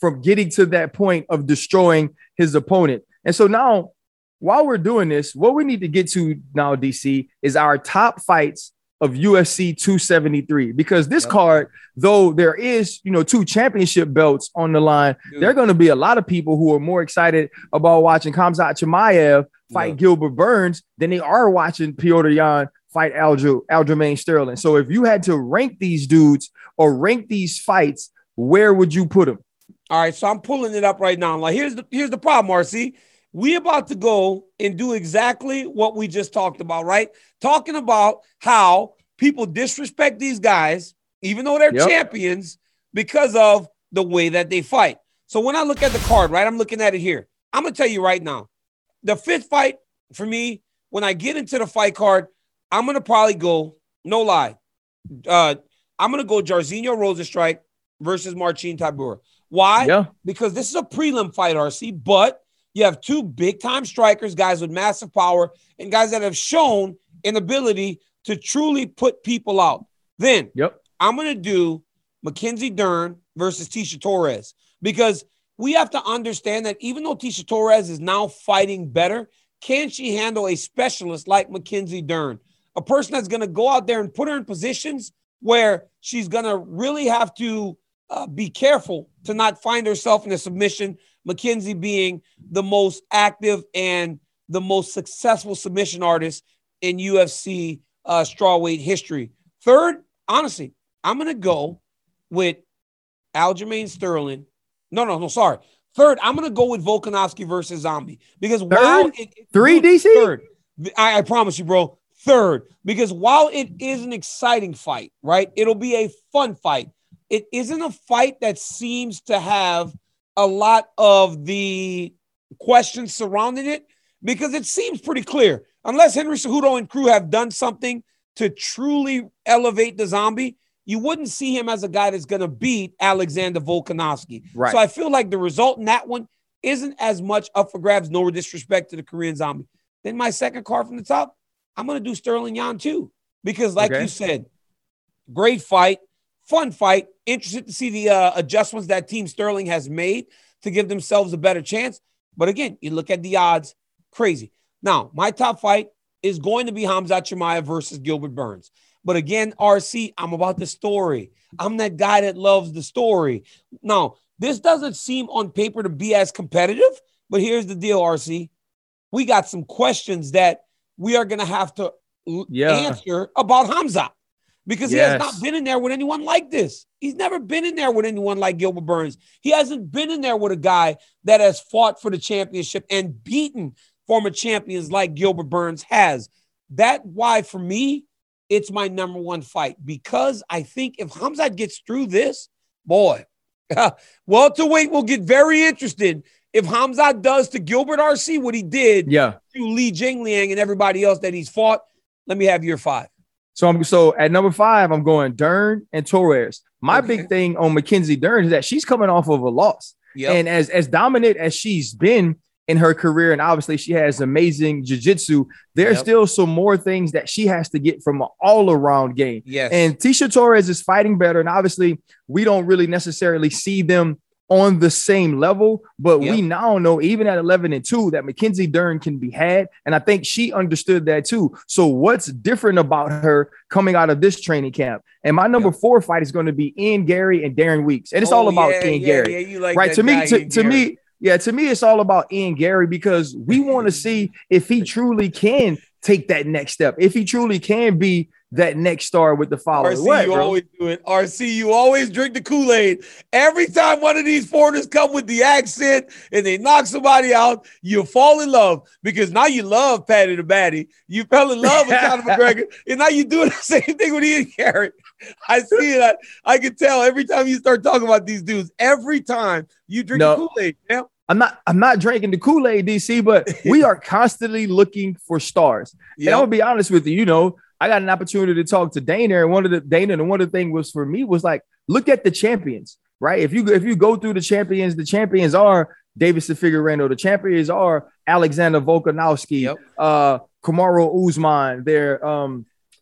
from getting to that point of destroying his opponent. And so now, while we're doing this, what we need to get to now, D C, is our top fights of U F C two seventy-three, because this yep. card, though there is, you know, two championship belts on the line, Dude. there are going to be a lot of people who are more excited about watching Khamzat Chimaev fight yep. Gilbert Burns than they are watching Petr Yan fight Aljamain Aljamain Sterling. So if you had to rank these dudes or rank these fights, where would you put them? All right, so I'm pulling it up right now. Like, here's the here's the problem, R C. We about to go and do exactly what we just talked about, right? Talking about how people disrespect these guys, even though they're yep. champions, because of the way that they fight. So when I look at the card, right, I'm looking at it here. I'm going to tell you right now, the fifth fight for me, when I get into the fight card, I'm going to probably go, no lie, uh, I'm going to go Jairzinho Rozenstruik versus Marcin Tybura. Why? Yeah. Because this is a prelim fight, R C, but you have two big-time strikers, guys with massive power, and guys that have shown an ability to truly put people out. Then yep. I'm going to do Mackenzie Dern versus Tecia Torres, because we have to understand that even though Tecia Torres is now fighting better, can she handle a specialist like Mackenzie Dern? A person that's going to go out there and put her in positions where she's going to really have to uh, be careful to not find herself in a submission, Mackenzie being the most active and the most successful submission artist in U F C uh, strawweight history. Third, honestly, I'm going to go with Aljamain Sterling. No, no, no, sorry. Third, I'm going to go with Volkanovski versus Zombie. Because third? while it, it, Three, D C? Third. I, I promise you, bro. Third. Because while it is an exciting fight, right? It'll be a fun fight. It isn't a fight that seems to have a lot of the questions surrounding it, because it seems pretty clear. Unless Henry Cejudo and crew have done something to truly elevate the Zombie, you wouldn't see him as a guy that's going to beat Alexander Volkanovski. Right. So I feel like the result in that one isn't as much up for grabs, no disrespect to the Korean Zombie. Then my second card from the top, I'm going to do Sterling Yan too, because like okay. you said, great fight, fun fight, interested to see the uh, adjustments that Team Sterling has made to give themselves a better chance. But again, you look at the odds, crazy. Now, my top fight is going to be Khamzat Chimaev versus Gilbert Burns. But again, R C, I'm about the story. I'm that guy that loves the story. Now, this doesn't seem on paper to be as competitive, but here's the deal, R C. We got some questions that we are going to have to yeah. answer about Khamzat, because yes. he has not been in there with anyone like this. He's never been in there with anyone like Gilbert Burns. He hasn't been in there with a guy that has fought for the championship and beaten former champions like Gilbert Burns has. That's why, for me, it's my number one fight, because I think if Khamzat gets through this, boy, welterweight will get very interested if Khamzat does to Gilbert R C what he did yeah. to Li Jingliang and everybody else that he's fought. Let me have your five. So I'm so at number five, I'm going Dern and Torres. My okay. big thing on Mackenzie Dern is that she's coming off of a loss. Yep. And as, as dominant as she's been in her career, and obviously she has amazing jiu-jitsu, there's yep. still some more things that she has to get from an all-around game. Yes. And Tecia Torres is fighting better, and obviously we don't really necessarily see them on the same level, but yep. we now know, even at eleven and two, that Mackenzie Dern can be had. And I think she understood that too. So what's different about her coming out of this training camp? And my number yep. four fight is going to be Ian Garry and Darren Weeks. And it's oh, all about yeah, Ian yeah, Garry. Yeah, you like right. To me, to, to me, yeah, to me, it's all about Ian Garry, because we want to see if he truly can take that next step, if he truly can be that next star with the followers. R C, what, you bro? always do it. R C, you always drink the Kool-Aid. Every time one of these foreigners come with the accent and they knock somebody out, you fall in love, because now you love Paddy the Baddy. You fell in love with Conor McGregor, and now you're doing the same thing with Ian Garry. I see it. I, I can tell every time you start talking about these dudes, every time you drink no. the Kool-Aid. Yeah. I'm not I'm not drinking the Kool-Aid, D C, but we are constantly looking for stars. Yep. And I'm gonna be honest with you, you know, I got an opportunity to talk to Dana, and one of the Dana, and one of the things was for me was like, look at the champions, right? If you if you go through the champions, the champions are Deiveson Figueiredo, the champions are Alexander Volkanovski, yep. uh, Kamaru Usman, they're um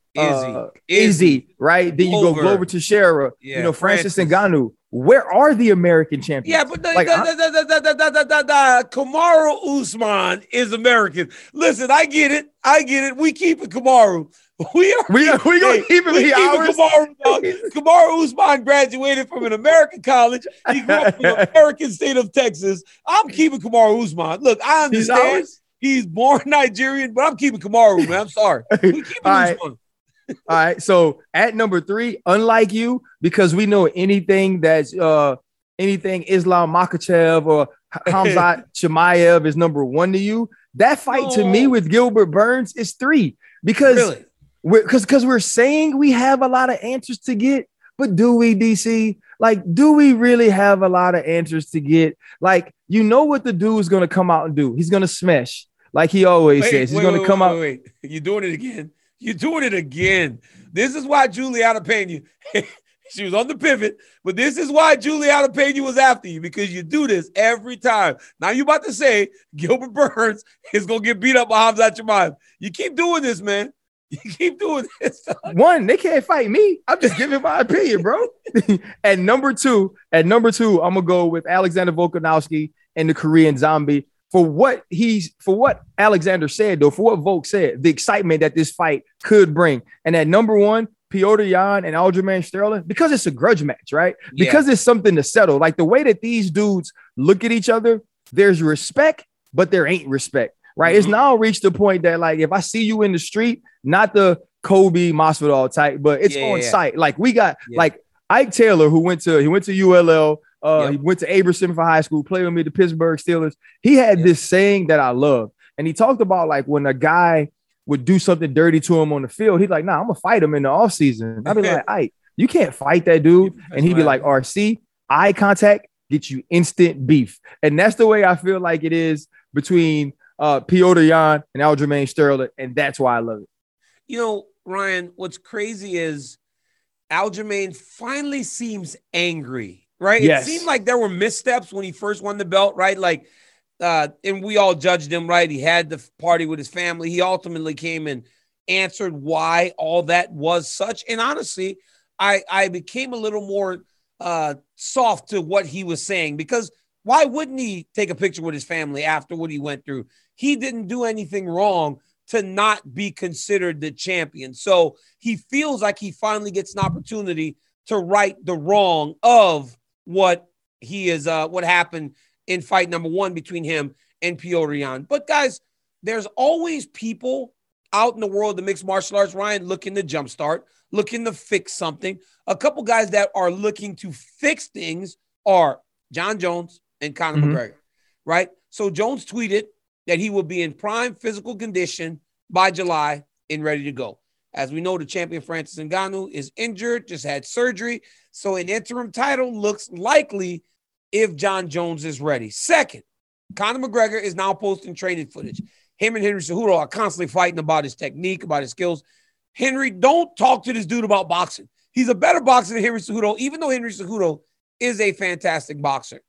uh, Izzy, right? Then you go Glover Teixeira, yeah, you know, Francis, Francis Ngannou. Where are the American champions? Yeah, but the, like, the, the, the, the, the, the, the, the Kamaru Usman is American. Listen, I get it. I get it. We keep it Kamaru. We are we, keep, we gonna hey, keep it we ours. Kamaru, dog. Kamaru Usman graduated from an American college. He grew up in the American state of Texas. I'm keeping Kamaru Usman. Look, I understand he's, he's born Nigerian, but I'm keeping Kamaru, man. I'm sorry. We keep right. Usman. All right. So at number three, unlike you, because we know anything that's uh anything Islam Makhachev or Khamzat Chimaev is number one to you. That fight no. to me with Gilbert Burns is three because really? we're because because we're saying we have a lot of answers to get, but do we, D C? Like, do we really have a lot of answers to get? Like, you know what the dude's gonna come out and do? He's gonna smash, like he always wait, says. He's wait, gonna wait, come wait, out. Wait, wait. You're doing it again. You're doing it again. This is why Juliana Pena, she was on the pivot, but this is why Juliana Pena was after you, because you do this every time. Now you're about to say Gilbert Burns is going to get beat up by Khamzat Chimaev. You keep doing this, man. You keep doing this. One, they can't fight me. I'm just giving my opinion, bro. At number two, at number two, I'm going to go with Alexander Volkanovski and the Korean Zombie. For what he's for what Alexander said, though, for what Volk said, the excitement that this fight could bring. And at number one, Petr Yan and Aljamain Sterling, because it's a grudge match, right? Yeah. Because it's something to settle. Like the way that these dudes look at each other, there's respect, but there ain't respect, right? Mm-hmm. It's now reached the point that, like, if I see you in the street, not the Kobe Masvidal type, but it's yeah, on yeah. site. Like we got yeah. like Ike Taylor, who went to he went to U L L. Uh, yep. He went to Aberson for high school, played with me, the Pittsburgh Steelers. He had yep. this saying that I love. And he talked about like when a guy would do something dirty to him on the field, he's like, nah, I'm going to fight him in the offseason. I'd be like, Ike, you can't fight that dude. And he'd be like, R C, eye contact gets you instant beef. And that's the way I feel like it is between uh, Petr Yan and Aljamain Sterling. And that's why I love it. You know, Ryan, what's crazy is Aljamain finally seems angry. Right. Yes. It seemed like there were missteps when he first won the belt. Right. Like, uh, and we all judged him. Right. He had the party with his family. He ultimately came and answered why all that was such. And honestly, I, I became a little more uh, soft to what he was saying, because why wouldn't he take a picture with his family after what he went through? He didn't do anything wrong to not be considered the champion. So he feels like he finally gets an opportunity to right the wrong of what he is, uh, what happened in fight number one between him and Petr Yan. But guys, there's always people out in the world of mixed martial arts, Ryan, looking to jumpstart, looking to fix something. A couple guys that are looking to fix things are Jon Jones and Conor mm-hmm. McGregor, right? So Jones tweeted that he will be in prime physical condition by July and ready to go. As we know, the champion Francis Ngannou is injured, just had surgery. So an interim title looks likely if Jon Jones is ready. Second, Conor McGregor is now posting training footage. Him and Henry Cejudo are constantly fighting about his technique, about his skills. Henry, don't talk to this dude about boxing. He's a better boxer than Henry Cejudo, even though Henry Cejudo is a fantastic boxer.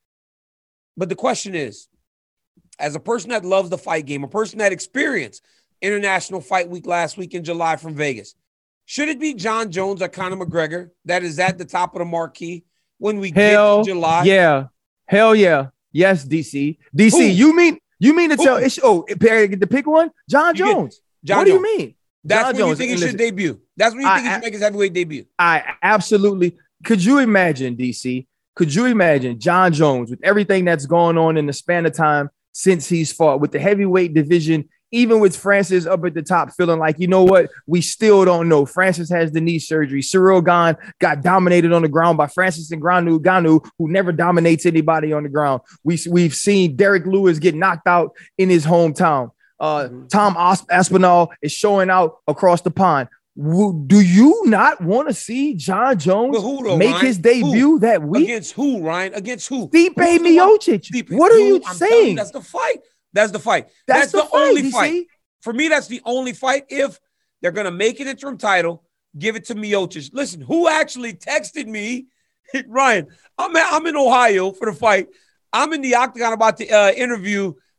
But the question is, as a person that loves the fight game, a person that experienced International Fight Week last week in July from Vegas, should it be Jon Jones or Conor McGregor that is at the top of the marquee when we Hell get to July? Yeah. Hell yeah. Yes, D C. D C, Who? you mean you mean to Who? tell it's oh to pick one? Jon Jones. Jon what Jones. do you mean? That's Jon when Jones. you think he should debut. That's when you think I, he should make his heavyweight debut. I absolutely. Could you imagine, D C? Could you imagine Jon Jones with everything that's going on in the span of time since he's fought with the heavyweight division, even with Francis up at the top, feeling like, you know what, we still don't know. Francis has the knee surgery. Ciryl Gane got dominated on the ground by Francis Ngannou, Ngannou, who never dominates anybody on the ground. We, we've seen Derek Lewis get knocked out in his hometown. Uh, mm-hmm. Tom Aspinall is showing out across the pond. Do you not want to see Jon Jones who, though, make Ryan? his debut who? that week? Against who, Ryan? Against who? Stipe Miocic. Stipe. What are you Dude, saying? You, that's the fight. That's the fight. That's, that's the, the fight, only fight. For me, that's the only fight. If they're going to make an interim title, give it to Miocic. Listen, who actually texted me? Ryan, I'm, at, I'm in Ohio for the fight. I'm in the octagon about to uh, interview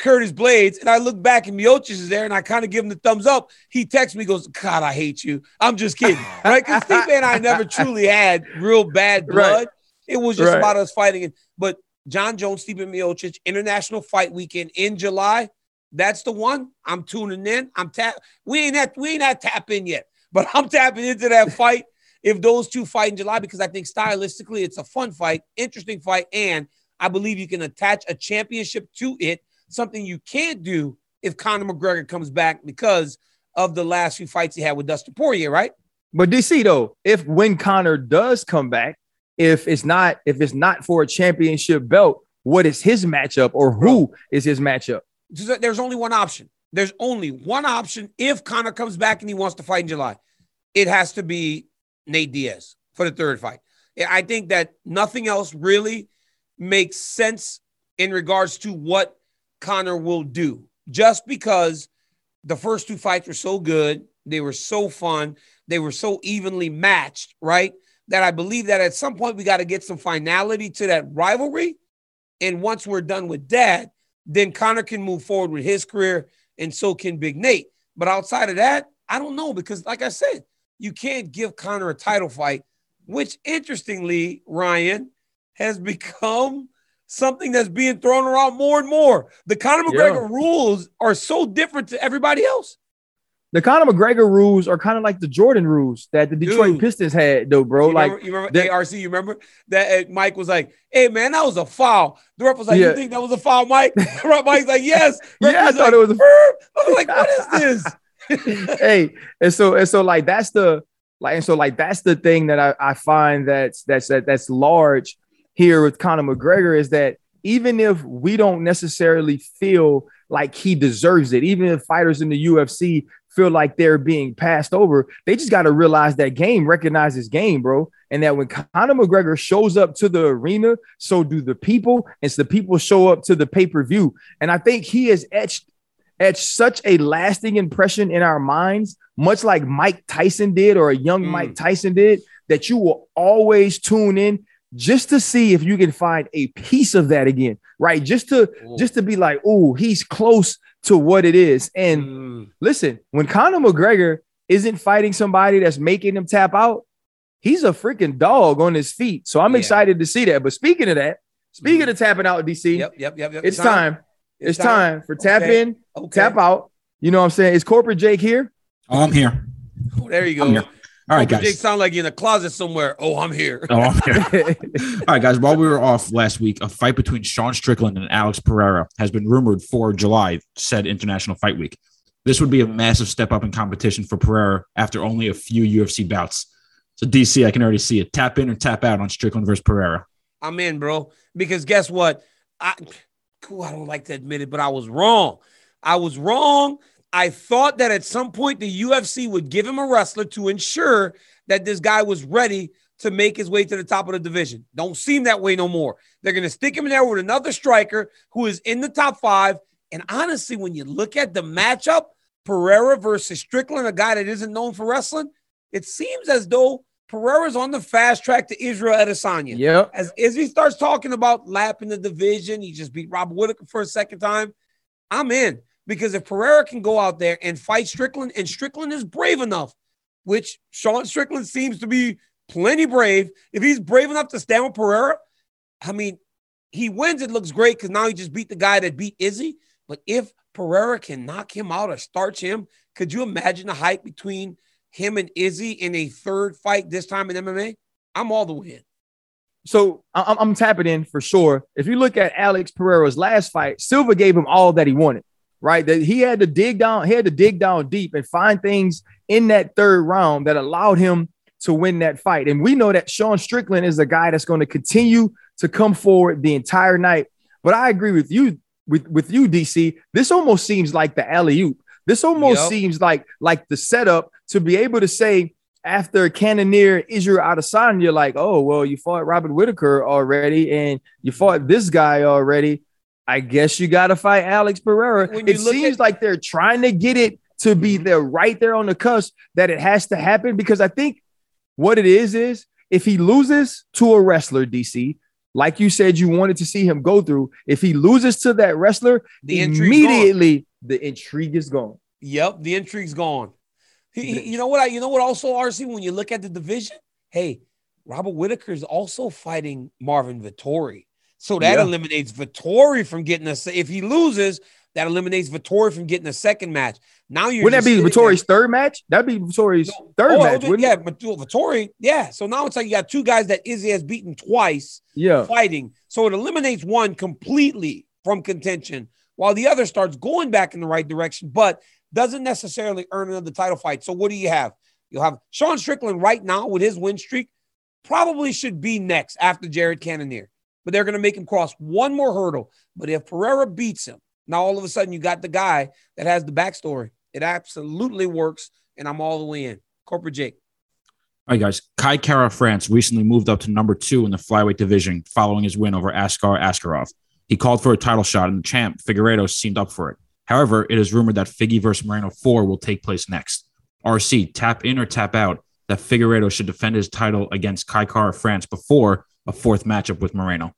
Curtis Blades, and I look back and Miocic is there, and I kind of give him the thumbs up. He texts me, goes, God, I hate you. I'm just kidding, right? Because Stipe and I never truly had real bad blood. Right. It was just right. about us fighting. But John Jones, Stipe Miocic, International Fight Weekend in July, that's the one. I'm tuning in. I'm tap. We ain't at we ain't at tap in yet, but I'm tapping into that fight if those two fight in July, because I think stylistically it's a fun fight, interesting fight, and I believe you can attach a championship to it. Something you can't do if Conor McGregor comes back because of the last few fights he had with Dustin Poirier, right? But D C though, if when Conor does come back, if it's not if it's not for a championship belt, what is his matchup, or who is his matchup? There's only one option. There's only one option if Conor comes back and he wants to fight in July. It has to be Nate Diaz for the third fight. I think that nothing else really makes sense in regards to what Conor will do, just because the first two fights were so good. They were so fun. They were so evenly matched, right? That I believe that at some point we got to get some finality to that rivalry. And once we're done with that, then Conor can move forward with his career, and so can Big Nate. But outside of that, I don't know, because like I said, you can't give Conor a title fight, which interestingly, Ryan, has become something that's being thrown around more and more. The Conor McGregor yeah. rules are so different to everybody else. The Conor McGregor rules are kind of like the Jordan rules that the Detroit Dude, Pistons had, though, bro. You like, remember, you remember that, A R C? You remember that? Uh, Mike was like, "Hey, man, that was a foul." The ref was like, yeah. "You think that was a foul, Mike?" Mike's like, "Yes." Ref yeah, I thought like, it was. A- I was like, "What is this?" Hey, and so and so, like that's the like, and so like that's the thing that I, I find that's that's that, that's large here with Conor McGregor, is that even if we don't necessarily feel like he deserves it, even if fighters in the U F C feel like they're being passed over, they just got to realize that game recognizes game, bro. And that when Conor McGregor shows up to the arena, so do the people, and so the people show up to the pay-per-view. And I think he has etched, etched such a lasting impression in our minds, much like Mike Tyson did, or a young mm. Mike Tyson did, that you will always tune in just to see if you can find a piece of that again, right? Just to Ooh. just to be like, oh, he's close to what it is. And mm. listen, when Conor McGregor isn't fighting somebody that's making him tap out, he's a freaking dog on his feet. So I'm yeah. excited to see that. But speaking of that, speaking mm. of tapping out, D C, yep, yep, yep, yep. it's time. time. It's, it's time. time for tap okay. in, okay. tap out. You know what I'm saying? Is Corporate Jake here? Oh, I'm here. Oh, there you go. All right, guys. Jake sound like you're in a closet somewhere. Oh, I'm here. Oh, I'm here. All right, guys. While we were off last week, a fight between Sean Strickland and Alex Pereira has been rumored for July, said International Fight Week. This would be a massive step up in competition for Pereira after only a few U F C bouts. So, D C, I can already see it. Tap in or tap out on Strickland versus Pereira. I'm in, bro. Because guess what? I, cool, I don't like to admit it, but I was wrong. I was wrong. I thought that at some point the U F C would give him a wrestler to ensure that this guy was ready to make his way to the top of the division. Don't seem that way no more. They're going to stick him in there with another striker who is in the top five. And honestly, when you look at the matchup, Pereira versus Strickland, a guy that isn't known for wrestling, it seems as though Pereira's on the fast track to Israel Adesanya. Yeah. As, as he starts talking about lapping the division, he just beat Robert Whittaker for a second time. I'm in. Because if Pereira can go out there and fight Strickland, and Strickland is brave enough, which Sean Strickland seems to be plenty brave, if he's brave enough to stand with Pereira, I mean, he wins, it looks great because now he just beat the guy that beat Izzy. But if Pereira can knock him out or starch him, could you imagine the hype between him and Izzy in a third fight this time in M M A? I'm all the way in. So I'm, I'm tapping in for sure. If you look at Alex Pereira's last fight, Silva gave him all that he wanted. Right, that he had to dig down, he had to dig down deep and find things in that third round that allowed him to win that fight. And we know that Sean Strickland is a guy that's going to continue to come forward the entire night. But I agree with you, with, with you, D C. This almost seems like the alley-oop. This almost yep. seems like like the setup to be able to say after Cannonier Israel Adesanya, you're like, oh well, you fought Robert Whittaker already, and you fought this guy already. I guess you got to fight Alex Pereira. It seems at- like they're trying to get it to be there right there on the cusp that it has to happen, because I think what it is is if he loses to a wrestler, D C, like you said, you wanted to see him go through. If he loses to that wrestler, the immediately the intrigue is gone. Yep, the intrigue's gone. He, he, you know what? I, you know what? Also, R C, when you look at the division, hey, Robert Whittaker is also fighting Marvin Vettori, so that yeah. eliminates Vettori from getting a. If he loses, that eliminates Vettori from getting a second match. Now you're wouldn't that be Vittori's there. third match? That'd be Vittori's no, third oh, match. Yeah, but Vettori, yeah. So now it's like you got two guys that Izzy has beaten twice, yeah, fighting. So it eliminates one completely from contention, while the other starts going back in the right direction, but doesn't necessarily earn another title fight. So what do you have? You'll have Sean Strickland right now with his win streak, probably should be next after Jared Cannonier, but they're going to make him cross one more hurdle. But if Pereira beats him, now all of a sudden you got the guy that has the backstory. It absolutely works, and I'm all the way in. Corporate Jake. All right, guys. Kai Kara France recently moved up to number two in the flyweight division following his win over Askar Askarov. He called for a title shot, and the champ, Figueiredo, seemed up for it. However, it is rumored that Figgy versus Moreno four will take place next. R C, tap in or tap out that Figueiredo should defend his title against Kai Kara France before a fourth matchup with Moreno.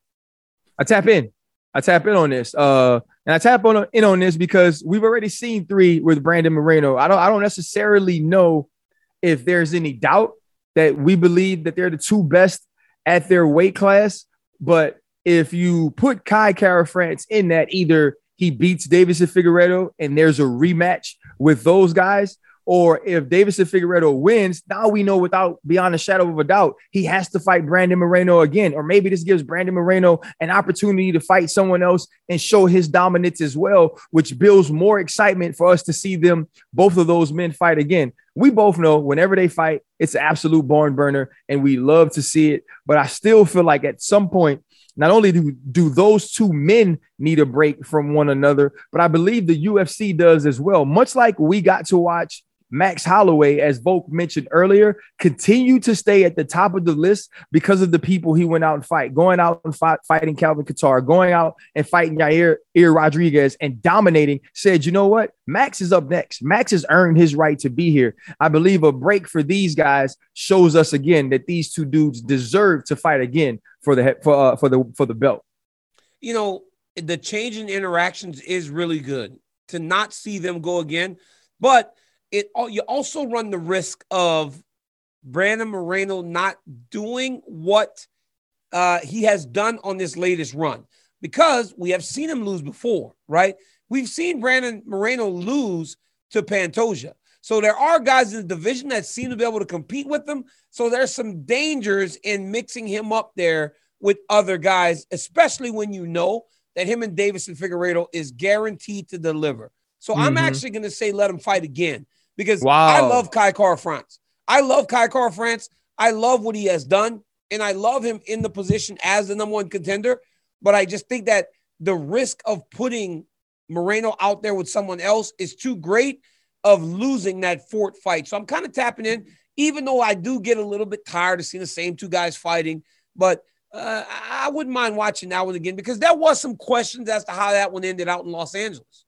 I tap in. I tap in on this. Uh, and I tap on in on this because we've already seen three with Brandon Moreno. I don't I don't necessarily know if there's any doubt that we believe that they're the two best at their weight class. But if you put Kai Kara France in that, either he beats Deiveson Figueiredo and there's a rematch with those guys, or if Deiveson Figueiredo wins, now we know without beyond a shadow of a doubt, he has to fight Brandon Moreno again. Or maybe this gives Brandon Moreno an opportunity to fight someone else and show his dominance as well, which builds more excitement for us to see them, both of those men, fight again. We both know whenever they fight, it's an absolute barn burner, and we love to see it. But I still feel like at some point, not only do, do those two men need a break from one another, but I believe the U F C does as well. Much like we got to watch Max Holloway, as Volk mentioned earlier, continue to stay at the top of the list because of the people he went out and fight, going out and fight, fighting Calvin Kattar, going out and fighting Yair, Yair Rodriguez and dominating, said, you know what? Max is up next. Max has earned his right to be here. I believe a break for these guys shows us again that these two dudes deserve to fight again for the for uh, for the for the belt. You know, the change in interactions is really good to not see them go again, but it you also run the risk of Brandon Moreno not doing what uh, he has done on this latest run, because we have seen him lose before, right? We've seen Brandon Moreno lose to Pantoja. So there are guys in the division that seem to be able to compete with him. So there's some dangers in mixing him up there with other guys, especially when you know that him and Deiveson Figueiredo is guaranteed to deliver. So mm-hmm. I'm actually going to say let him fight again, because wow. I love Kai Kara France. I love Kai Kara France. I love what he has done, and I love him in the position as the number one contender. But I just think that the risk of putting Moreno out there with someone else is too great of losing that fourth fight. So I'm kind of tapping in, even though I do get a little bit tired of seeing the same two guys fighting. But uh, I wouldn't mind watching that one again, because there was some questions as to how that one ended out in Los Angeles.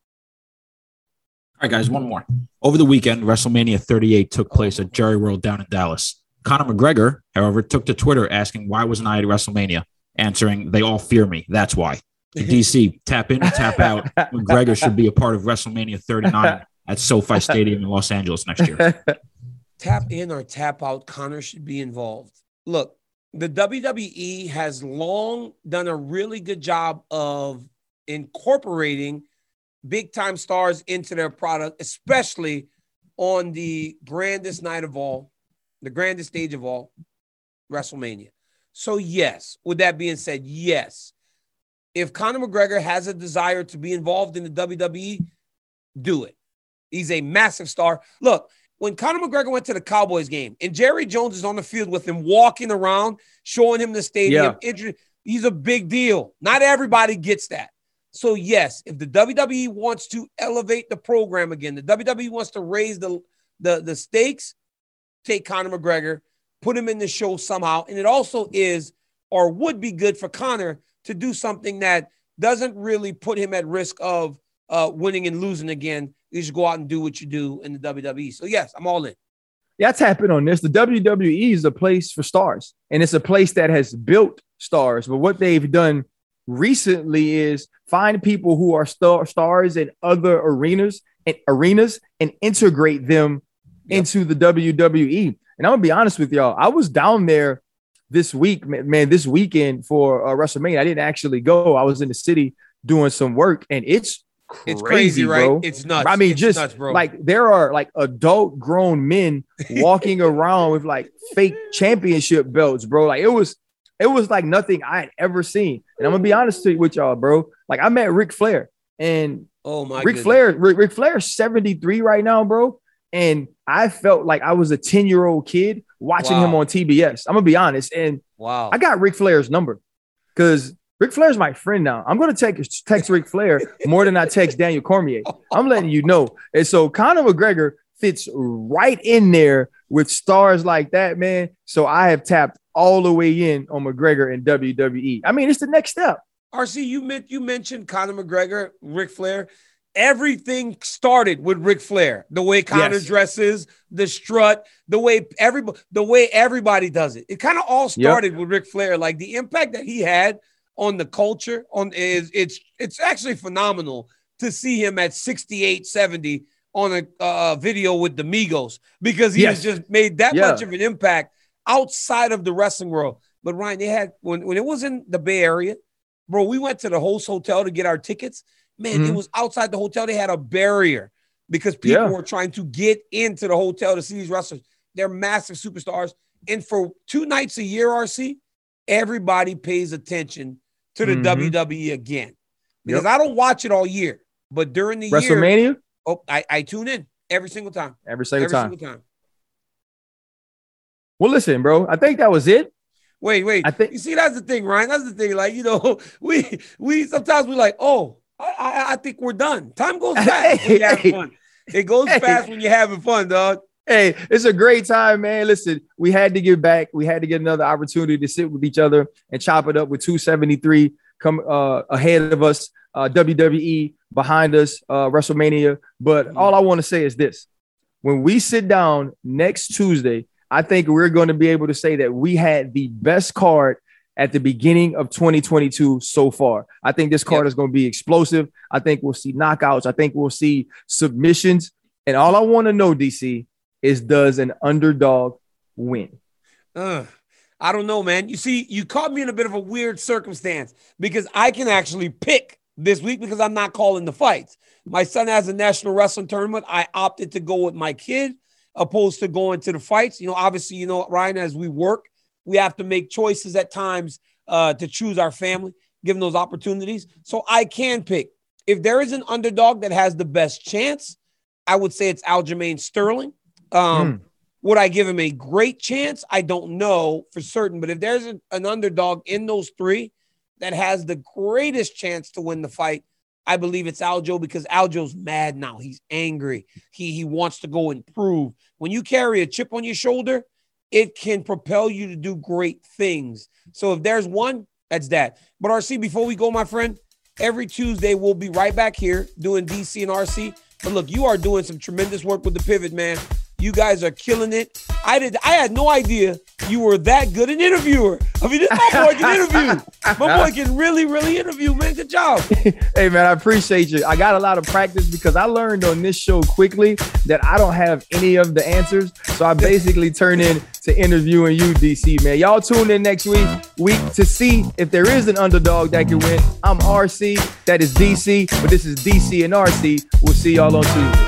All right, guys, one more. Over the weekend, WrestleMania thirty-eight took place at Jerry World down in Dallas. Conor McGregor, however, took to Twitter asking, why wasn't I at WrestleMania? Answering, they all fear me. That's why. D C, tap in or tap out. McGregor should be a part of WrestleMania thirty-nine at SoFi Stadium in Los Angeles next year. Tap in or tap out, Conor should be involved. Look, the W W E has long done a really good job of incorporating big-time stars into their product, especially on the grandest night of all, the grandest stage of all, WrestleMania. So, yes, with that being said, yes, if Conor McGregor has a desire to be involved in the W W E, do it. He's a massive star. Look, when Conor McGregor went to the Cowboys game and Jerry Jones is on the field with him, walking around, showing him the stadium, yeah. he's a big deal. Not everybody gets that. So, yes, if the W W E wants to elevate the program again, the W W E wants to raise the, the, the stakes, take Conor McGregor, put him in the show somehow. And it also is or would be good for Conor to do something that doesn't really put him at risk of uh, winning and losing again. You just go out and do what you do in the W W E. So, yes, I'm all in. Yeah, I tap in on this. The W W E is a place for stars, and it's a place that has built stars. But what they've done recently is find people who are star stars in other arenas and arenas and integrate them yep. into the W W E. And I'm gonna be honest with y'all. I was down there this week, man, this weekend for uh, WrestleMania. I didn't actually go. I was in the city doing some work, and it's crazy, it's crazy, right? Bro. It's nuts. I mean, it's just nuts, bro. Like there are like adult grown men walking around with like fake championship belts, bro. Like it was, it was like nothing I had ever seen. And I'm gonna be honest with y'all, bro. Like I met Ric Flair, and oh my, Ric Flair, Ric, Ric Flair's seventy-three right now, bro. And I felt like I was a ten year old kid watching wow. him on T B S. I'm gonna be honest, and wow, I got Ric Flair's number because Ric Flair's my friend now. I'm going to text, text Ric Flair more than I text Daniel Cormier. I'm letting you know. And so Conor McGregor fits right in there with stars like that, man. So I have tapped all the way in on McGregor and W W E. I mean, it's the next step. R C, you meant you mentioned Conor McGregor, Ric Flair. Everything started with Ric Flair. The way Conor yes. dresses, the strut, the way everybody, the way everybody does it. It kind of all started yep. with Ric Flair. Like the impact that he had on the culture on is it's it's actually phenomenal to see him at sixty-eight, seventy on a uh, video with the Migos because he yes. has just made that yeah. much of an impact outside of the wrestling world. But Ryan, they had when, when it was in the Bay Area, bro, we went to the host hotel to get our tickets. Man, mm-hmm. it was outside the hotel. They had a barrier because people yeah. were trying to get into the hotel to see these wrestlers. They're massive superstars. And for two nights a year, R C, everybody pays attention to the mm-hmm. W W E again. Because yep. I don't watch it all year, but during the WrestleMania? year, oh, I, I tune in every single time. Every single every time. Single time. Well, listen, bro, I think that was it. Wait, wait. I think you see, that's the thing, Ryan. That's the thing. Like, you know, we we sometimes we like, oh, I, I, I think we're done. Time goes fast hey, when you're having hey, fun. It goes hey. fast when you're having fun, dog. Hey, it's a great time, man. Listen, we had to get back. We had to get another opportunity to sit with each other and chop it up with two seventy-three come uh, ahead of us, uh, W W E behind us, uh, WrestleMania. But mm-hmm. all I want to say is this. When we sit down next Tuesday, I think we're going to be able to say that we had the best card at the beginning of twenty twenty-two so far. I think this card yep. is going to be explosive. I think we'll see knockouts. I think we'll see submissions. And all I want to know, D C, is does an underdog win? Uh, I don't know, man. You see, you caught me in a bit of a weird circumstance because I can actually pick this week because I'm not calling the fights. My son has a national wrestling tournament. I opted to go with my kid opposed to going to the fights. You know, obviously, you know, Ryan, as we work, we have to make choices at times uh, to choose our family, given those opportunities. So I can pick. If there is an underdog that has the best chance, I would say it's Aljamain Sterling. Um, mm. Would I give him a great chance? I don't know for certain. But if there's an, an underdog in those three that has the greatest chance to win the fight, I believe it's Aljo because Aljo's mad now. He's angry. He, he wants to go and prove. When you carry a chip on your shoulder, it can propel you to do great things. So if there's one, that's that. But R C, before we go, my friend, every Tuesday we'll be right back here doing D C and R C. But look, you are doing some tremendous work with the Pivot, man. You guys are killing it. I did. I had no idea you were that good an interviewer. I mean, this my boy can interview. My boy can really, really interview, man. Good job. Hey, man, I appreciate you. I got a lot of practice because I learned on this show quickly that I don't have any of the answers. So I basically turn in to interviewing you, D C, man. Y'all tune in next week, week to see if there is an underdog that can win. I'm R C. That is D C. But this is D C and R C. We'll see y'all on Tuesday.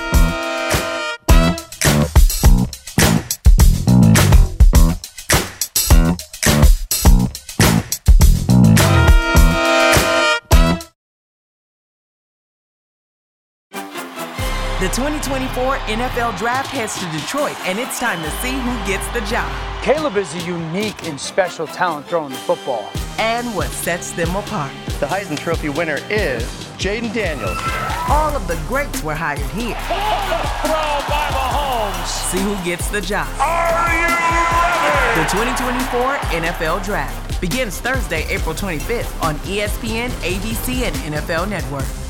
The twenty twenty-four N F L Draft heads to Detroit, and it's time to see who gets the job. Caleb is a unique and special talent throwing the football. And what sets them apart. The Heisman Trophy winner is Jaden Daniels. All of the greats were hired here. Throw by Mahomes. See who gets the job. Are you ready? The twenty twenty-four N F L Draft begins Thursday, April twenty-fifth on E S P N, A B C, and N F L Network.